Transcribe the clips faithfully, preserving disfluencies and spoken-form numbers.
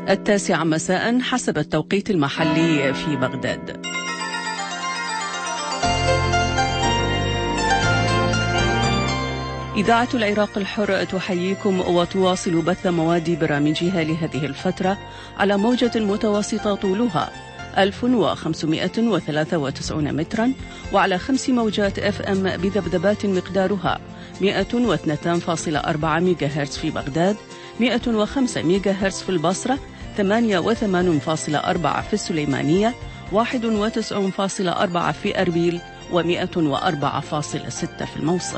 التاسعة مساء حسب التوقيت المحلي في بغداد. إذاعة العراق الحر تحييكم وتواصل بث مواد برامجها لهذه الفترة على موجة متوسطة طولها ألف وخمسمائة وثلاثة وتسعين مترا وعلى خمس موجات اف ام بذبذبات مقدارها مئة واثنين فاصلة أربعة ميجا هرتز في بغداد، مئة وخمسة ميجا هرتز في البصرة، ثمانية وثمانين فاصلة أربعة في السليمانية، واحد وتسعين فاصلة أربعة في أربيل، ومئة وأربعة فاصلة ستة في الموصل.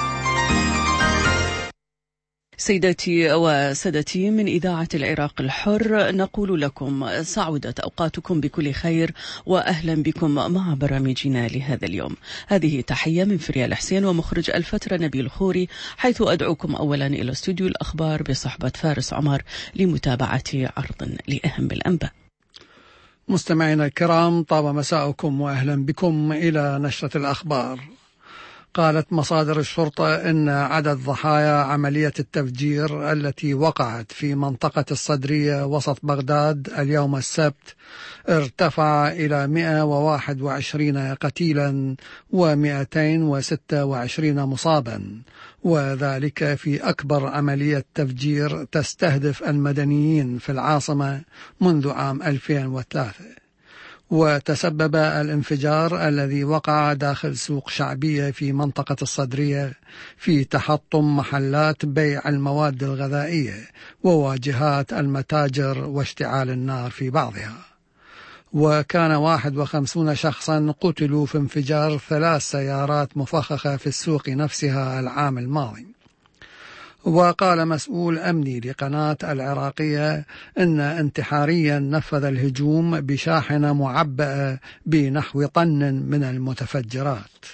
سيداتي وسادتي، من إذاعة العراق الحر نقول لكم سعودت أوقاتكم بكل خير وأهلا بكم مع برامجنا لهذا اليوم. هذه تحية من فريال حسين ومخرج الفترة نبيل خوري، حيث أدعوكم أولا إلى استوديو الأخبار بصحبة فارس عمر لمتابعة عرض لأهم الأنباء. مستمعينا الكرام، طاب مساءكم وأهلا بكم إلى نشرة الأخبار. قالت مصادر الشرطة إن عدد ضحايا عملية التفجير التي وقعت في منطقة الصدرية وسط بغداد اليوم السبت ارتفع إلى مئة وواحد وعشرين قتيلا ومئتين وستة وعشرين مصابا، وذلك في أكبر عملية تفجير تستهدف المدنيين في العاصمة منذ عام ألفين وثلاثة. وتسبب الانفجار الذي وقع داخل سوق شعبية في منطقة الصدرية في تحطم محلات بيع المواد الغذائية وواجهات المتاجر واشتعال النار في بعضها. وكان واحد وخمسين شخصا قتلوا في انفجار ثلاث سيارات مفخخة في السوق نفسها العام الماضي. وقال مسؤول أمني لقناة العراقية إن انتحاريا نفذ الهجوم بشاحنة معبأة بنحو طن من المتفجرات.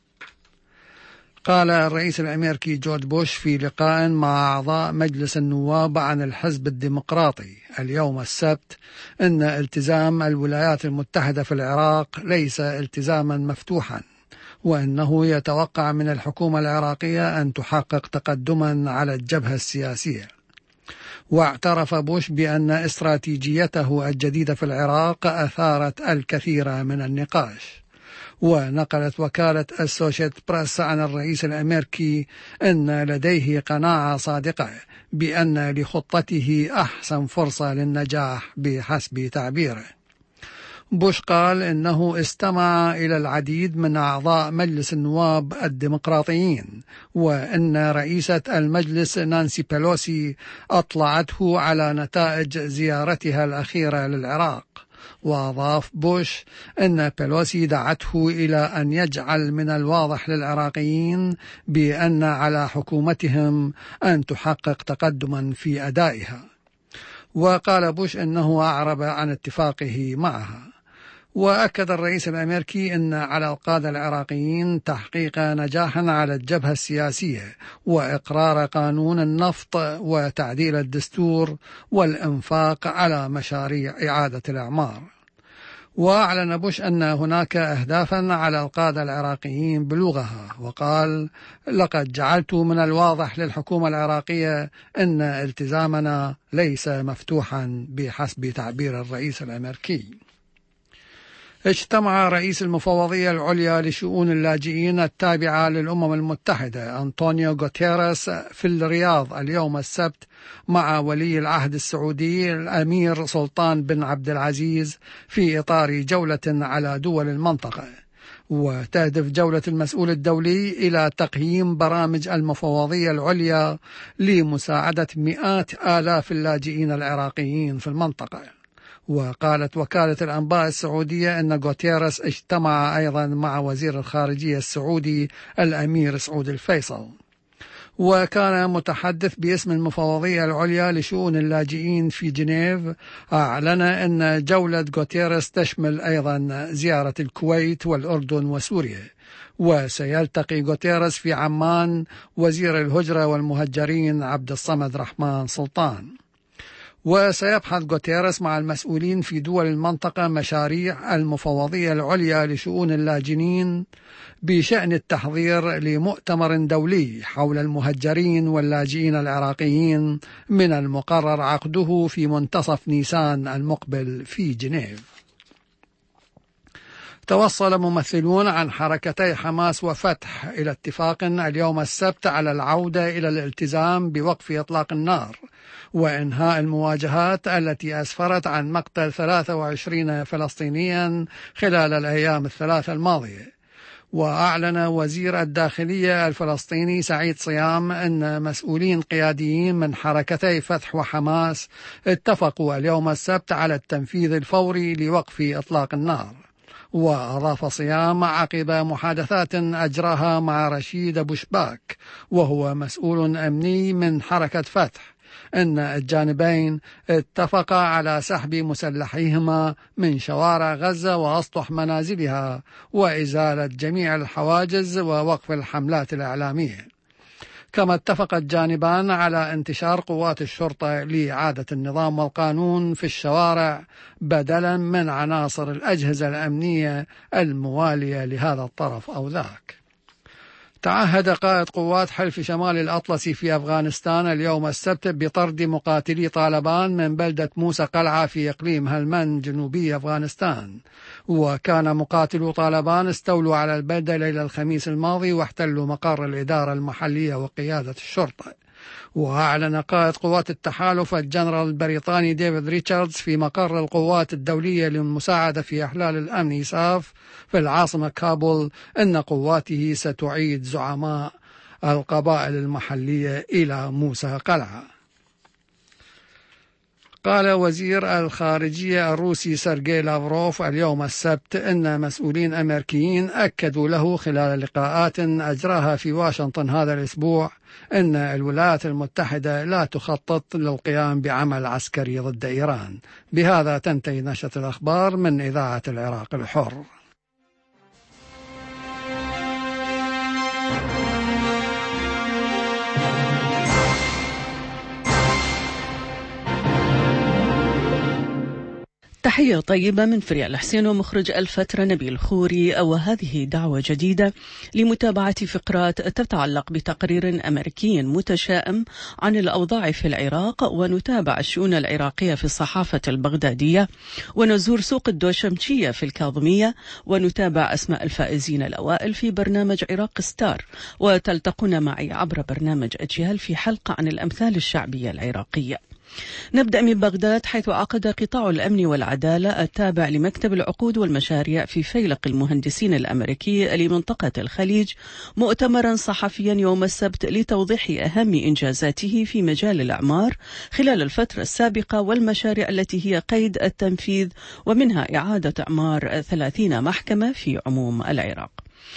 قال الرئيس الأمريكي جورج بوش في لقاء مع أعضاء مجلس النواب عن الحزب الديمقراطي اليوم السبت إن التزام الولايات المتحدة في العراق ليس التزاما مفتوحا، وأنه يتوقع من الحكومة العراقية أن تحقق تقدما على الجبهة السياسية. واعترف بوش بأن استراتيجيته الجديدة في العراق أثارت الكثير من النقاش. ونقلت وكالة أسوشيت بريس عن الرئيس الأمريكي أن لديه قناعة صادقة بأن لخطته أحسن فرصة للنجاح بحسب تعبيره. بوش قال إنه استمع إلى العديد من أعضاء مجلس النواب الديمقراطيين، وإن رئيسة المجلس نانسي بيلوسي أطلعته على نتائج زيارتها الأخيرة للعراق. وأضاف بوش أن بيلوسي دعته إلى أن يجعل من الواضح للعراقيين بأن على حكومتهم أن تحقق تقدما في أدائها. وقال بوش أنه أعرب عن اتفاقه معها. وأكد الرئيس الأمريكي أن على القادة العراقيين تحقيق نجاح على الجبهة السياسية وإقرار قانون النفط وتعديل الدستور والإنفاق على مشاريع إعادة الإعمار. وأعلن بوش أن هناك أهدافا على القادة العراقيين بلوغها، وقال: لقد جعلت من الواضح للحكومة العراقية أن التزامنا ليس مفتوحا بحسب تعبير الرئيس الأمريكي. اجتمع رئيس المفوضية العليا لشؤون اللاجئين التابعة للأمم المتحدة أنطونيو غوتيريس في الرياض اليوم السبت مع ولي العهد السعودي الأمير سلطان بن عبد العزيز في إطار جولة على دول المنطقة. وتهدف جولة المسؤول الدولي إلى تقييم برامج المفوضية العليا لمساعدة مئات آلاف اللاجئين العراقيين في المنطقة. وقالت وكالة الأنباء السعودية أن غوتيريس اجتمع أيضا مع وزير الخارجية السعودي الأمير سعود الفيصل. وكان متحدث باسم المفوضية العليا لشؤون اللاجئين في جنيف أعلن أن جولة غوتيريس تشمل أيضا زيارة الكويت والأردن وسوريا. وسيلتقي غوتيريس في عمان وزير الهجرة والمهجرين عبد الصمد رحمن سلطان. وسيبحث غوتيريس مع المسؤولين في دول المنطقة مشاريع المفوضية العليا لشؤون اللاجئين بشأن التحضير لمؤتمر دولي حول المهجرين واللاجئين العراقيين من المقرر عقده في منتصف نيسان المقبل في جنيف. توصل ممثلون عن حركتي حماس وفتح إلى اتفاق اليوم السبت على العودة إلى الالتزام بوقف إطلاق النار وإنهاء المواجهات التي أسفرت عن مقتل ثلاثة وعشرين فلسطينيا خلال الأيام الثلاثة الماضية. وأعلن وزير الداخلية الفلسطيني سعيد صيام أن مسؤولين قياديين من حركتي فتح وحماس اتفقوا اليوم السبت على التنفيذ الفوري لوقف إطلاق النار. وأضاف صيام عقب محادثات أجراها مع رشيد أبو شباك وهو مسؤول أمني من حركة فتح أن الجانبين اتفقا على سحب مسلحيهما من شوارع غزة وأسطح منازلها وإزالة جميع الحواجز ووقف الحملات الإعلامية. كما اتفق الجانبان على انتشار قوات الشرطة لإعادة النظام والقانون في الشوارع بدلا من عناصر الأجهزة الأمنية الموالية لهذا الطرف أو ذاك. تعهد قائد قوات حلف شمال الأطلسي في أفغانستان اليوم السبت بطرد مقاتلي طالبان من بلدة موسى قلعة في إقليم هلمند جنوبي أفغانستان. وكان مقاتلو طالبان استولوا على البلدة ليلة الخميس الماضي واحتلوا مقر الإدارة المحلية وقيادة الشرطة. وأعلن قائد قوات التحالف الجنرال البريطاني ديفيد ريتشاردز في مقر القوات الدولية للمساعدة في إحلال الأمن إيساف في العاصمة كابول أن قواته ستعيد زعماء القبائل المحلية إلى موسى قلعة. قال وزير الخارجية الروسي سيرجي لافروف اليوم السبت أن مسؤولين أمريكيين أكدوا له خلال لقاءات أجراها في واشنطن هذا الأسبوع أن الولايات المتحدة لا تخطط للقيام بعمل عسكري ضد إيران. بهذا تنتهي نشرة الأخبار من إذاعة العراق الحر. تحية طيبة من فريال حسين ومخرج الفترة نبيل خوري. وهذه دعوة جديدة لمتابعة فقرات تتعلق بتقرير أمريكي متشائم عن الأوضاع في العراق، ونتابع الشؤون العراقية في الصحافة البغدادية، ونزور سوق الدوشمشية في الكاظمية، ونتابع أسماء الفائزين الأوائل في برنامج عراق ستار. وتلتقون معي عبر برنامج أجيال في حلقة عن الأمثال الشعبية العراقية. نبدأ من بغداد، حيث عقد قطاع الأمن والعدالة التابع لمكتب العقود والمشاريع في فيلق المهندسين الأمريكي لمنطقة الخليج مؤتمرا صحفيا يوم السبت لتوضيح أهم إنجازاته في مجال الأعمار خلال الفترة السابقة والمشاريع التي هي قيد التنفيذ، ومنها إعادة أعمار ثلاثين محكمة في عموم العراق.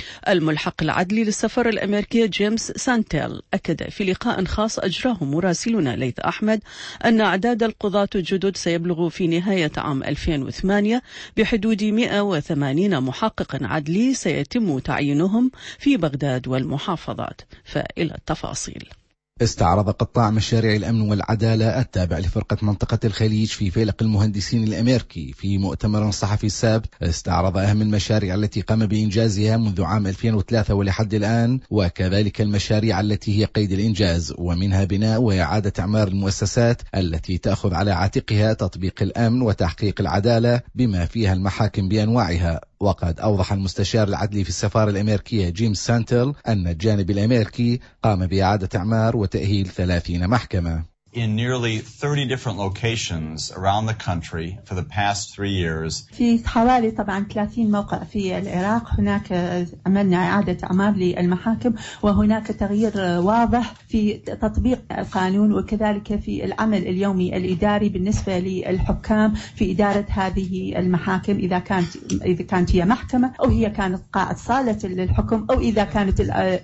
الملحق العدلي للسفارة الأمريكية جيمس سانتيل أكد في لقاء خاص أجراه مراسلنا ليث أحمد أن أعداد القضاة الجدد سيبلغ في نهاية عام ألفين وثمانية بحدود مئة وثمانين محقق عدلي سيتم تعيينهم في بغداد والمحافظات. فإلى التفاصيل. استعرض قطاع مشاريع الأمن والعدالة التابع لفرقة منطقة الخليج في فيلق المهندسين الأمريكي في مؤتمر صحفي السبت استعرض أهم المشاريع التي قام بإنجازها منذ عام ألفين وثلاثة ولحد الآن، وكذلك المشاريع التي هي قيد الإنجاز، ومنها بناء وإعادة إعمار المؤسسات التي تأخذ على عاتقها تطبيق الأمن وتحقيق العدالة بما فيها المحاكم بأنواعها. وقد أوضح المستشار العدلي في السفارة الأمريكية جيمس سانتل أن الجانب الأمريكي قام بإعادة إعمار وتأهيل ثلاثين محكمة. in nearly thirty different locations around the country for the past three years. في حوالي طبعا ثلاثين موقع في العراق هناك عملنا إعادة أعمار للمحاكم، وهناك تغيير واضح في تطبيق القانون، وكذلك في العمل اليومي الإداري بالنسبة للحكام في إدارة هذه المحاكم، إذا كانت إذا كانت هي محكمة أو هي كانت قاعة صالة للحكم أو إذا كانت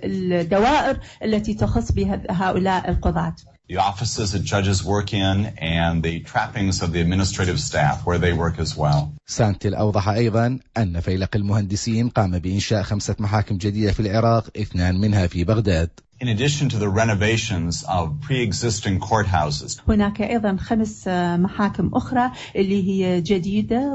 الدوائر التي تخص بهؤلاء القضاة. The offices that judges work in and the trappings of the administrative staff where they work as well. سانتل أوضح أيضا أن فيلق المهندسين قام بإنشاء خمسة محاكم جديدة في العراق، اثنان منها في بغداد. In addition to the renovations of pre-existing courthouses. هناك أيضا خمس محاكم أخرى اللي هي جديدة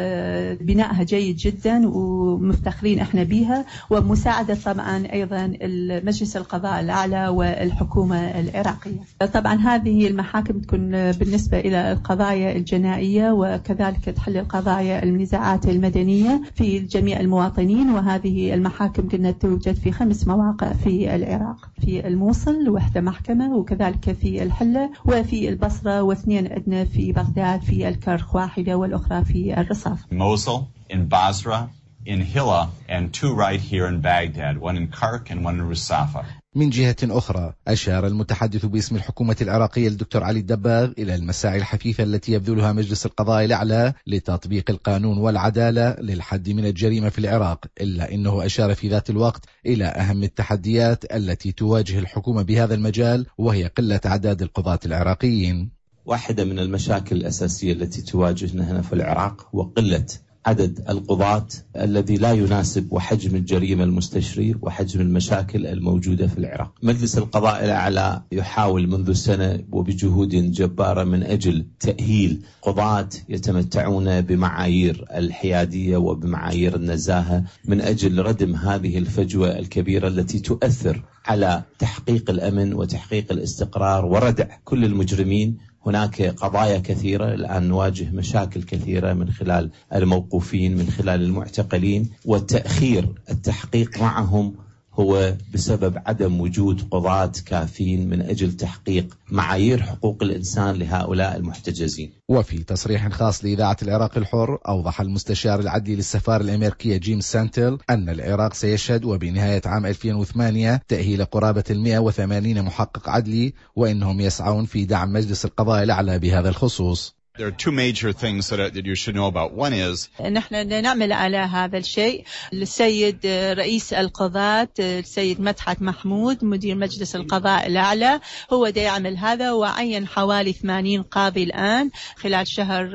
وبنائها جيد جدا ومفتخرين احنا بيها، ومساعدة طبعا أيضا المجلس القضاء الأعلى والحكومة العراقية. طبعا هذه المحاكم تكون بالنسبة إلى القضايا الجنائية وكذلك تحل القضايا النزاعات المدنية في جميع المواطنين، وهذه المحاكم قلنا توجد في خمس مواقع في العراق، في الموصل وحدة محكمة، وكذلك في الحلة وفي البصرة، واثنين عندنا في بغداد في الكرخ واحدة والأخرى في الرصاف. Mosul, in Basra, in Hilla, and two right here in Baghdad, one in Kark and one in Rusafa. من جهة أخرى أشار المتحدث باسم الحكومة العراقية الدكتور علي الدباغ إلى المساعي الحثيثة التي يبذلها مجلس القضاء الأعلى لتطبيق القانون والعدالة للحد من الجريمة في العراق، إلا أنه أشار في ذات الوقت إلى أهم التحديات التي تواجه الحكومة بهذا المجال، وهي قلة أعداد القضاة العراقيين. واحدة من المشاكل الأساسية التي تواجهنا هنا في العراق هو قلة عدد القضاة الذي لا يناسب وحجم الجريمة المستشري وحجم المشاكل الموجودة في العراق. مجلس القضاء الأعلى يحاول منذ سنة وبجهود جبارة من أجل تأهيل قضاة يتمتعون بمعايير الحيادية وبمعايير النزاهة من أجل ردم هذه الفجوة الكبيرة التي تؤثر على تحقيق الأمن وتحقيق الاستقرار وردع كل المجرمين. هناك قضايا كثيرة الآن نواجه مشاكل كثيرة من خلال الموقوفين، من خلال المعتقلين، والتأخير التحقيق معهم هو بسبب عدم وجود قضاة كافيين من أجل تحقيق معايير حقوق الإنسان لهؤلاء المحتجزين. وفي تصريح خاص لإذاعة العراق الحر أوضح المستشار العدلي للسفارة الأمريكية جيم سانتل أن العراق سيشهد وبنهاية عام ألفين وثمانية تأهيل قرابة المئة وثمانين محقق عدلي، وإنهم يسعون في دعم مجلس القضاء الأعلى بهذا الخصوص. There are two major things that, that you should know about. One is نحن نعمل على هذا الشيء. السيد رئيس القضاة السيد مدحت محمود مدير مجلس القضاء الأعلى هو دا يعمل هذا، وعين حوالي ثمانين قاضي الآن خلال شهر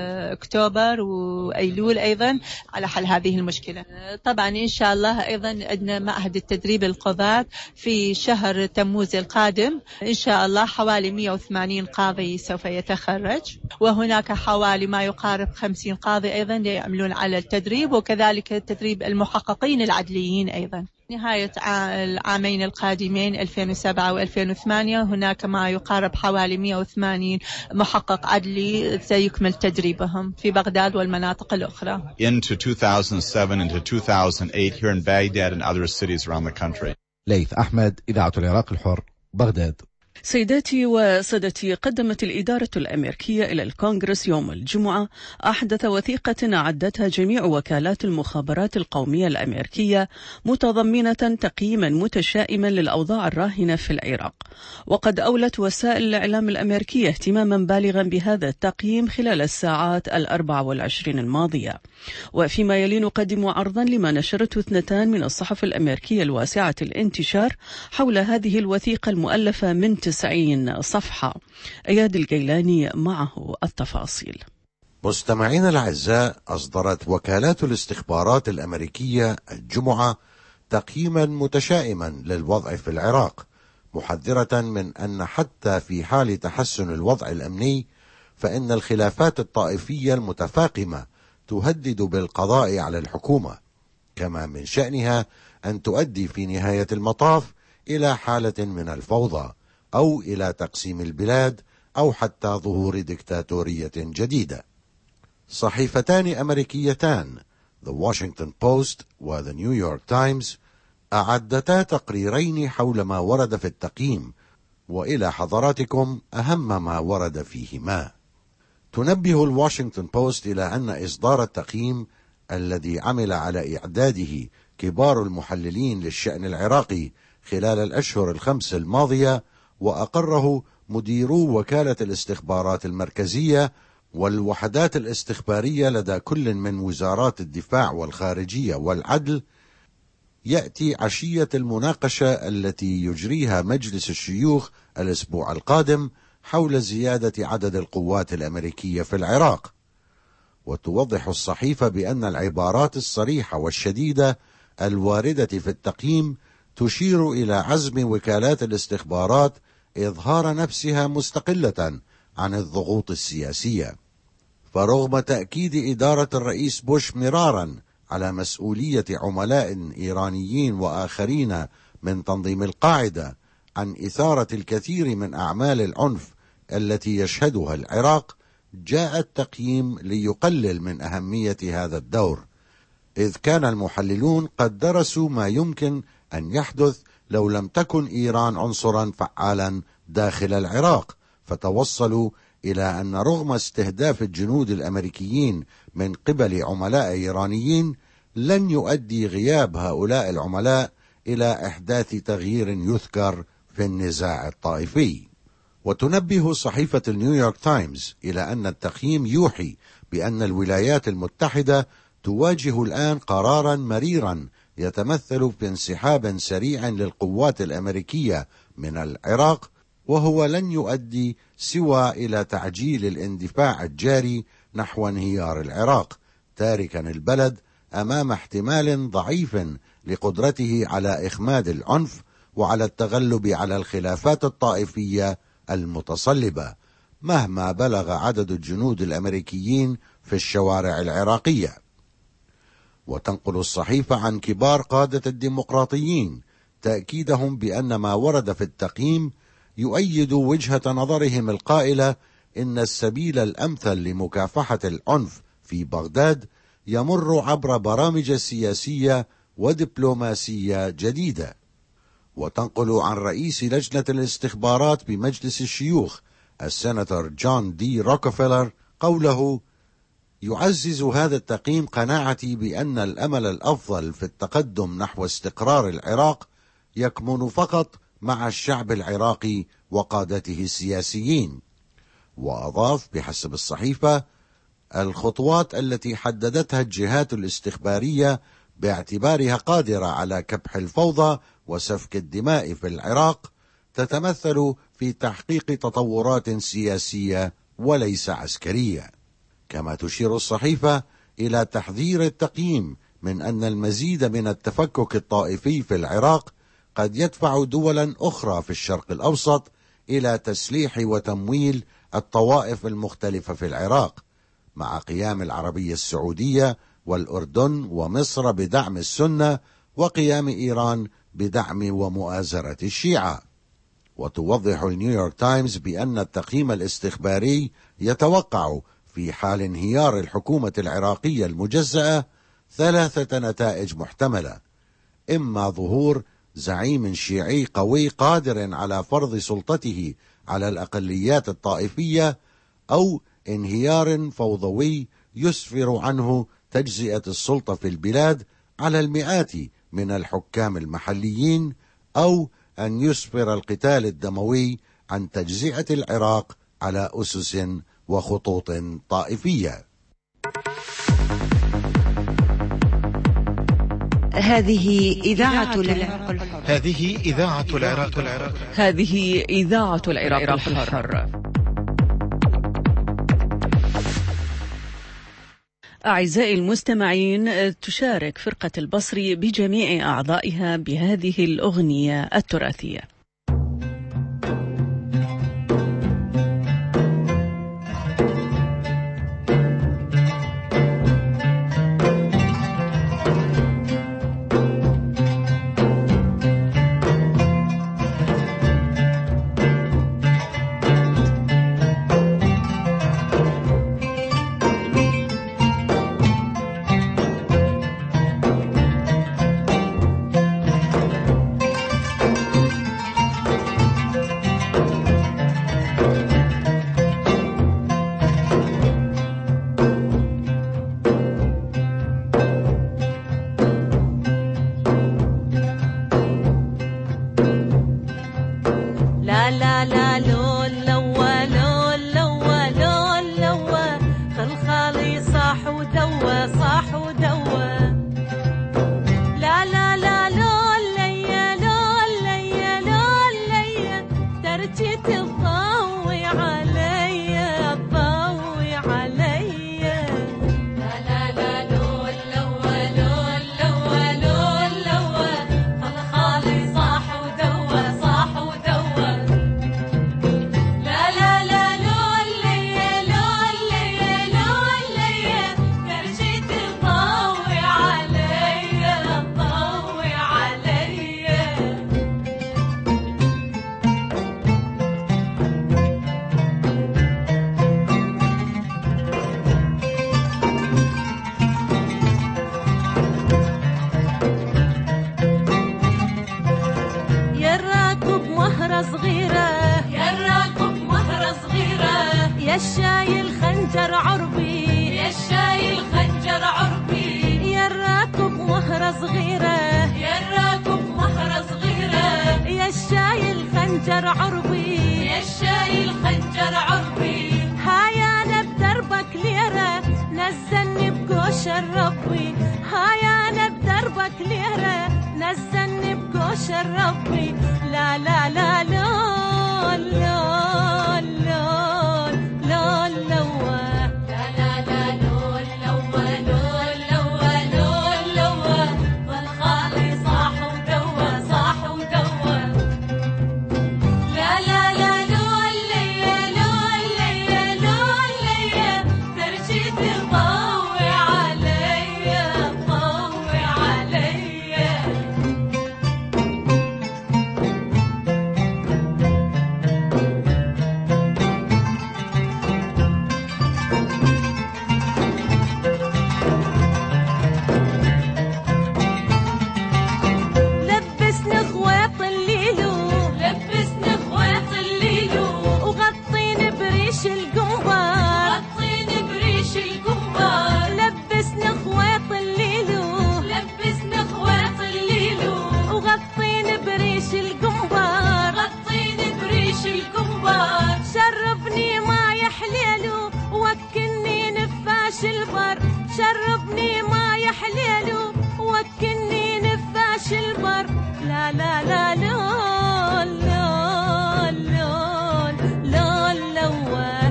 أكتوبر وأيلول أيضا على حل هذه المشكلة. طبعا إن شاء الله أيضا عندنا معهد التدريب القضاة في شهر تموز القادم، إن شاء الله حوالي مئة وثمانين قاضي سوف يتخرج، وهناك حوالي ما يقارب خمسين قاضي أيضا يعملون على التدريب، وكذلك تدريب المحققين العدليين أيضا. نهاية العامين القادمين ألفين وسبعة وألفين وثمانية هناك ما يقارب حوالي مئة وثمانين محقق عدلي سيكمل تدريبهم في بغداد والمناطق الأخرى. Into two thousand seven into two thousand eight here in Baghdad and other cities around the country. ليث أحمد، إذاعة العراق الحر، بغداد. سيداتي وسادتي، قدمت الإدارة الأمريكية إلى الكونغرس يوم الجمعة أحدث وثيقة أعدتها جميع وكالات المخابرات القومية الأمريكية متضمنة تقييما متشائما للأوضاع الراهنة في العراق. وقد أولت وسائل الإعلام الأمريكية اهتماما بالغا بهذا التقييم خلال الساعات الأربع والعشرين الماضية. وفيما يلي نقدم عرضا لما نشرته اثنتان من الصحف الأمريكية الواسعة الانتشار حول هذه الوثيقة المؤلفة من تسعين صفحة. أياد الجيلاني معه التفاصيل. مستمعين الأعزاء، أصدرت وكالات الاستخبارات الأمريكية الجمعة تقييما متشائما للوضع في العراق، محذرة من أن حتى في حال تحسن الوضع الأمني فإن الخلافات الطائفية المتفاقمة تهدد بالقضاء على الحكومة، كما من شأنها أن تؤدي في نهاية المطاف إلى حالة من الفوضى أو إلى تقسيم البلاد أو حتى ظهور ديكتاتورية جديدة. صحيفتان أمريكيتان The Washington Post و The New York Times أعدتا تقريرين حول ما ورد في التقييم، وإلى حضراتكم أهم ما ورد فيهما. تنبه الواشنطن بوست إلى أن إصدار التقييم الذي عمل على إعداده كبار المحللين للشأن العراقي خلال الأشهر الخمس الماضية، وأقره مديرو وكالة الاستخبارات المركزية والوحدات الاستخبارية لدى كل من وزارات الدفاع والخارجية والعدل، يأتي عشية المناقشة التي يجريها مجلس الشيوخ الأسبوع القادم حول زيادة عدد القوات الأمريكية في العراق. وتوضح الصحيفة بأن العبارات الصريحة والشديدة الواردة في التقييم تشير إلى عزم وكالات الاستخبارات إظهار نفسها مستقلة عن الضغوط السياسية. فرغم تأكيد إدارة الرئيس بوش مرارا على مسؤولية عملاء إيرانيين وآخرين من تنظيم القاعدة عن إثارة الكثير من أعمال العنف التي يشهدها العراق، جاء التقييم ليقلل من أهمية هذا الدور، إذ كان المحللون قد درسوا ما يمكن أن يحدث لو لم تكن إيران عنصرا فعالا داخل العراق، فتوصلوا إلى أن رغم استهداف الجنود الأمريكيين من قبل عملاء إيرانيين، لن يؤدي غياب هؤلاء العملاء إلى إحداث تغيير يذكر في النزاع الطائفي. وتنبه صحيفة نيويورك تايمز إلى أن التقييم يوحي بأن الولايات المتحدة تواجه الآن قرارا مريرا يتمثل في انسحاب سريع للقوات الأمريكية من العراق، وهو لن يؤدي سوى إلى تعجيل الاندفاع الجاري نحو انهيار العراق، تاركا البلد أمام احتمال ضعيف لقدرته على إخماد العنف وعلى التغلب على الخلافات الطائفية المتصلبة مهما بلغ عدد الجنود الأمريكيين في الشوارع العراقية. وتنقل الصحيفة عن كبار قادة الديمقراطيين تأكيدهم بأن ما ورد في التقييم يؤيد وجهة نظرهم القائلة إن السبيل الأمثل لمكافحة العنف في بغداد يمر عبر برامج سياسية ودبلوماسية جديدة. وتنقل عن رئيس لجنة الاستخبارات بمجلس الشيوخ السيناتور جون دي روكفيلر قوله: يعزز هذا التقييم قناعتي بأن الأمل الأفضل في التقدم نحو استقرار العراق يكمن فقط مع الشعب العراقي وقادته السياسيين. وأضاف بحسب الصحيفة: الخطوات التي حددتها الجهات الاستخبارية باعتبارها قادرة على كبح الفوضى وسفك الدماء في العراق تتمثل في تحقيق تطورات سياسية وليس عسكرية. كما تشير الصحيفة إلى تحذير التقييم من أن المزيد من التفكك الطائفي في العراق قد يدفع دولا أخرى في الشرق الأوسط إلى تسليح وتمويل الطوائف المختلفة في العراق، مع قيام العربية السعودية والأردن ومصر بدعم السنة، وقيام إيران بدعم ومؤازرة الشيعة. وتوضح نيويورك تايمز بأن التقييم الاستخباري يتوقع في حال انهيار الحكومة العراقية المجزأة ثلاثة نتائج محتملة: إما ظهور زعيم شيعي قوي قادر على فرض سلطته على الأقليات الطائفية، أو انهيار فوضوي يسفر عنه تجزئة السلطة في البلاد على المئات من الحكام المحليين، أو أن يسفر القتال الدموي عن تجزئة العراق على أسس وخطوط طائفية. هذه إذاعة العراق الحر. هذه إذاعة العراق الحر. هذه إذاعة العراق الحر. أعزائي المستمعين، تشارك فرقة البصري بجميع أعضائها بهذه الأغنية التراثية. خلي يا الشايل خنجر عربي يا الشايل خنجر عربي يا الراكب مهرة صغيرة يا الراكب مهرة صغيرة يا الشايل خنجر عربي يا الشايل خنجر عربي هاي أنا بدربك ليرة نزلني بقوش الربي هاي أنا بدربك ليرة نزلني بقوش الربي لا لا لا لا لا لا لا لا شربني ما يحليلو وكني نفاش البر لا لا لا لا لا لا لا لا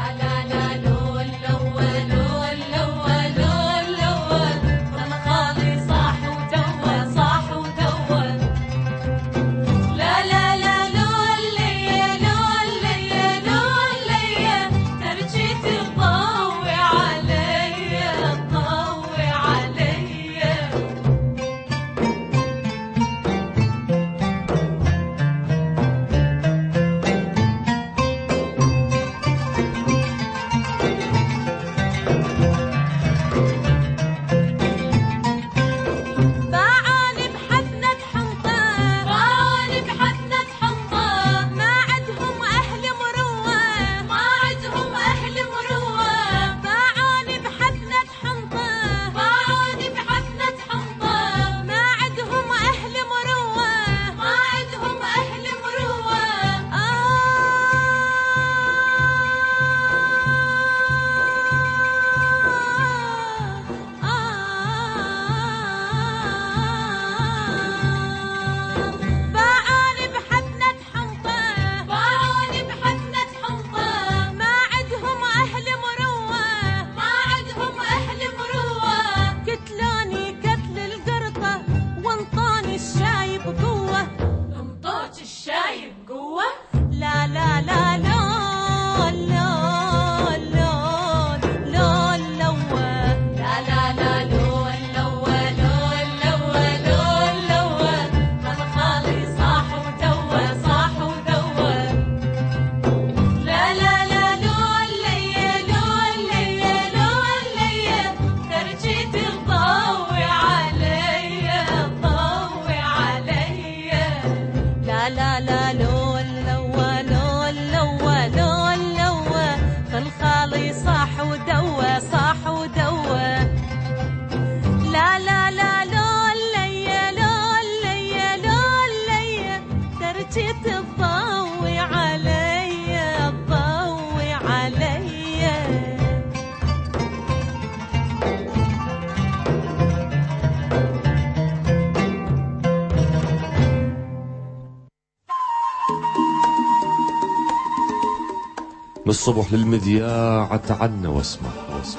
من الصبح للمذياع اتعنى واسمع واسمع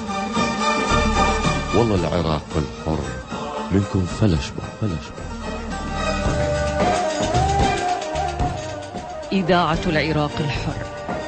والله العراق الحر منكم فلشبع فلشبع. إذاعة العراق الحر.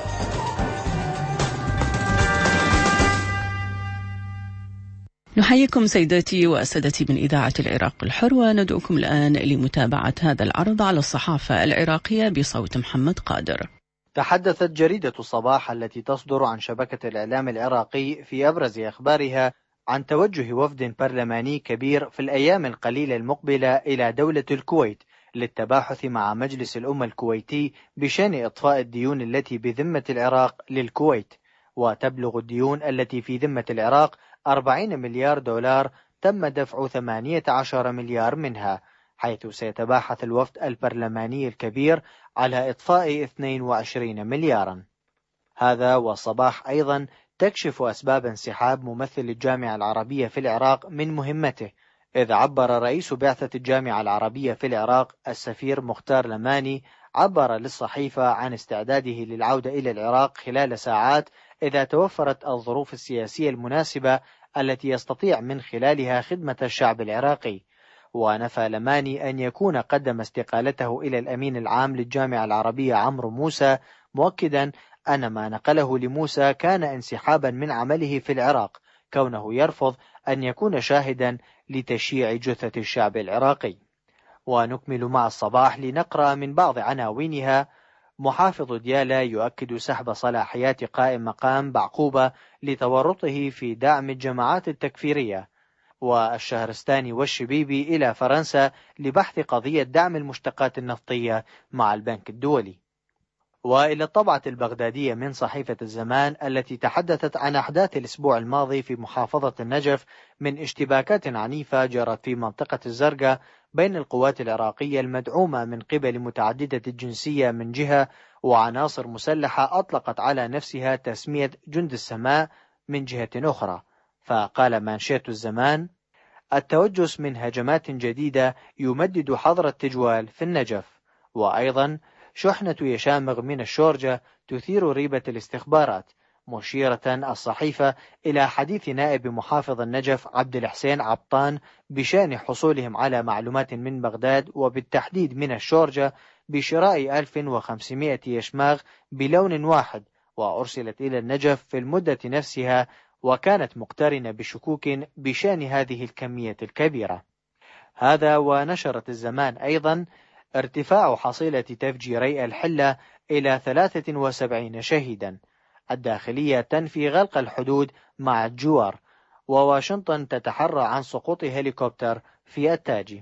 نحييكم سيداتي وسادتي من إذاعة العراق الحر، وندعوكم الآن لمتابعة هذا العرض على الصحافة العراقية بصوت محمد قادر. تحدثت جريدة الصباح التي تصدر عن شبكة الإعلام العراقي في أبرز أخبارها عن توجه وفد برلماني كبير في الأيام القليلة المقبلة إلى دولة الكويت للتباحث مع مجلس الأمة الكويتي بشأن إطفاء الديون التي بذمة العراق للكويت، وتبلغ الديون التي في ذمة العراق أربعين مليار دولار تم دفع ثمانية عشر مليار منها، حيث سيتباحث الوفد البرلماني الكبير على إطفاء اثنين وعشرين مليارا. هذا والصباح أيضا تكشف أسباب انسحاب ممثل الجامعة العربية في العراق من مهمته، إذ عبر رئيس بعثة الجامعة العربية في العراق السفير مختار لماني عبر للصحيفة عن استعداده للعودة إلى العراق خلال ساعات إذا توفرت الظروف السياسية المناسبة التي يستطيع من خلالها خدمة الشعب العراقي. ونفى لماني أن يكون قدم استقالته إلى الأمين العام للجامعة العربية عمرو موسى، مؤكدا أن ما نقله لموسى كان انسحابا من عمله في العراق، كونه يرفض أن يكون شاهدا لتشييع جثة الشعب العراقي. ونكمل مع الصباح لنقرأ من بعض عناوينها. محافظ ديالى يؤكد سحب صلاحيات قائم مقام بعقوبة لتورطه في دعم الجماعات التكفيرية. والشهرستاني والشبيبي إلى فرنسا لبحث قضية دعم المشتقات النفطية مع البنك الدولي. وإلى الطبعة البغدادية من صحيفة الزمان التي تحدثت عن أحداث الأسبوع الماضي في محافظة النجف من اشتباكات عنيفة جرت في منطقة الزرقاء بين القوات العراقية المدعومة من قبل متعددة الجنسية من جهة، وعناصر مسلحة أطلقت على نفسها تسمية جند السماء من جهة أخرى. فقال مانشيت الزمان: التوجس من هجمات جديدة يمدد حظر التجوال في النجف. وأيضا شحنة يشامغ من الشورجة تثير ريبة الاستخبارات، مشيرة الصحيفة إلى حديث نائب محافظ النجف عبد الحسين عبطان بشأن حصولهم على معلومات من بغداد وبالتحديد من الشورجة بشراء ألف وخمسمائة يشماغ بلون واحد، وأرسلت إلى النجف في المدة نفسها، وكانت مقترنة بشكوك بشأن هذه الكمية الكبيرة. هذا ونشرت الزمان أيضا ارتفاع حصيلة تفجيري الحلة إلى ثلاثة وسبعين شهيدا. الداخلية تنفي غلق الحدود مع الجوار، وواشنطن تتحرى عن سقوط هليكوبتر في التاجي.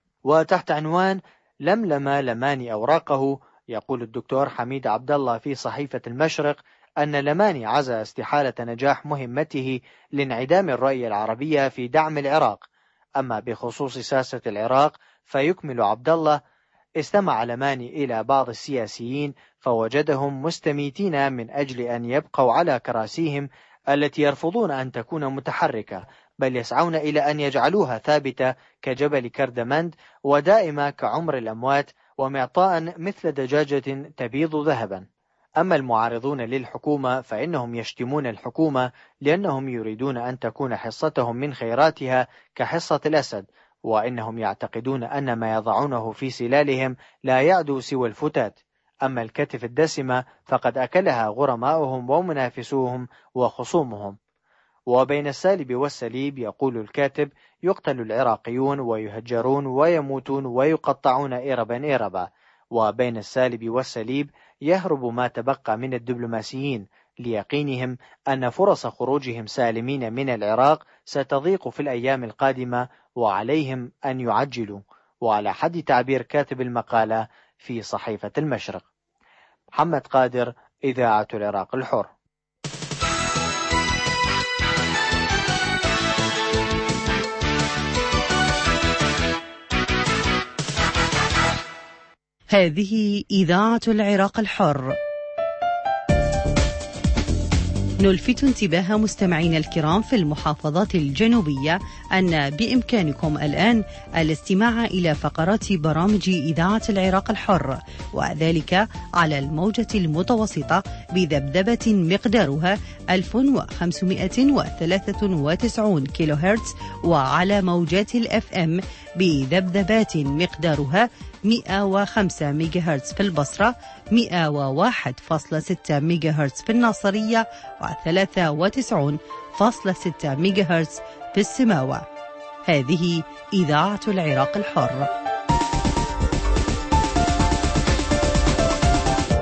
وتحت عنوان لملم لماني أوراقه، يقول الدكتور حميد عبد الله في صحيفة المشرق أن لماني عزى استحالة نجاح مهمته لانعدام الرؤية العربية في دعم العراق. أما بخصوص سياسة العراق فيكمل عبد الله: استمع لماني إلى بعض السياسيين فوجدهم مستميتين من أجل أن يبقوا على كراسيهم التي يرفضون أن تكون متحركة، بل يسعون إلى أن يجعلوها ثابتة كجبل كردمند ودائمة كعمر الأموات ومعطاء مثل دجاجة تبيض ذهبا. أما المعارضون للحكومة فإنهم يشتمون الحكومة لأنهم يريدون أن تكون حصتهم من خيراتها كحصة الأسد، وإنهم يعتقدون أن ما يضعونه في سلالهم لا يعدو سوى الفتات. أما الكتف الدسمة فقد أكلها غرماؤهم ومنافسوهم وخصومهم. وبين السالب والسليب يقول الكاتب: يقتل العراقيون ويهجرون ويموتون ويقطعون إربا إربا. وبين السالب والسليب يهرب ما تبقى من الدبلوماسيين ليقينهم أن فرص خروجهم سالمين من العراق ستضيق في الأيام القادمة، وعليهم أن يعجلوا. وعلى حد تعبير كاتب المقالة في صحيفة المشرق. محمد قادر، إذاعة العراق الحر. هذه إذاعة العراق الحر. نلفت انتباه مستمعينا الكرام في المحافظات الجنوبية أن بإمكانكم الآن الاستماع إلى فقرات برامج إذاعة العراق الحر، وذلك على الموجة المتوسطة بذبذبة مقدارها ألف وخمسمائة وثلاثة وتسعين كيلو هرتز، وعلى موجات الأف أم بذبذبات مقدارها مئة وخمسة ميجا هرتز في البصرة، مئة وواحد فاصلة ستة ميجا هرتز في الناصرية، وثلاثة وتسعين فاصلة ستة ميجا هرتز في السماوة. هذه إذاعة العراق الحر.